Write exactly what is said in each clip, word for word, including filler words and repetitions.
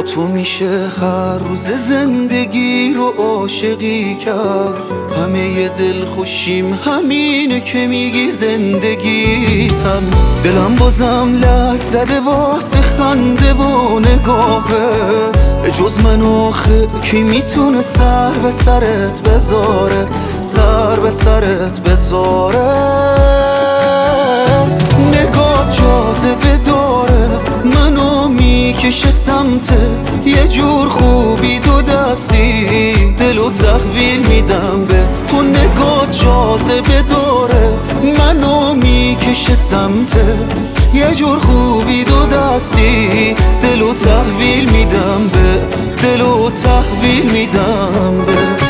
تو میشه هر روز زندگی رو عاشقی کرد. همه دل خوشیم همینه که میگی زندگیتم. دلم بازم لک زده واسه خنده و نگاهت. جز من آخه کی میتونه سر به سرت بذاره، سر به سرت بذاره. نگاه جاذبه داره، منو میکشه سمتت. یه جور خوبی دو دستی دلو تحویل میدم بهت. تو نگاه جاذبه داره، منو میکشه سمتت. یه جور خوبی دو دستی دلو تحویل میدم بهت، دلو تحویل میدم بهت.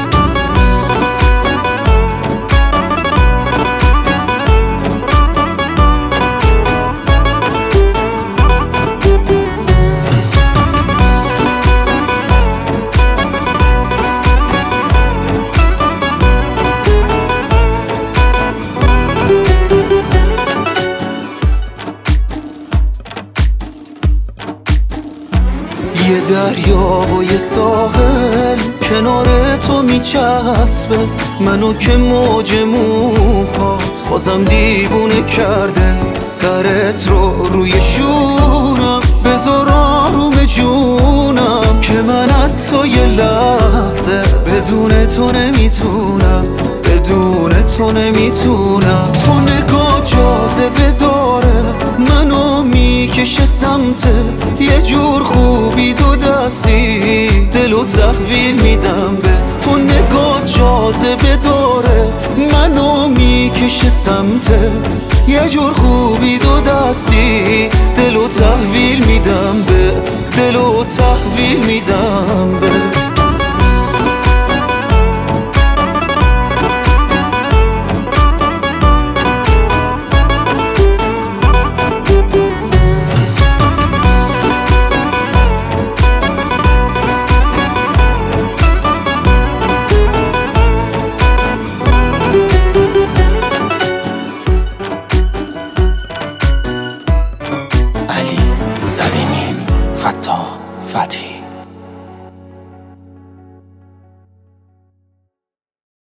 یه دریا و یه ساحل کنار تو میچسبه. منو که موج موهات بازم دیوونه کرده. سرت رو روی شونم بذار آروم جونم، که من حتی یه لحظه بدون تو نمیتونم، بدون تو نمیتونم. تو نگاه جاذبه داره، منو میکشه سمتت. یه جور خوبی دو دستی دلو تحویل میدم بهت. تو نگاه جاذبه داره، منو میکشه سمتت. یه جور خوبی دو دستی دلو تحویل میدم بهت، دلو تحویل میدم بهت.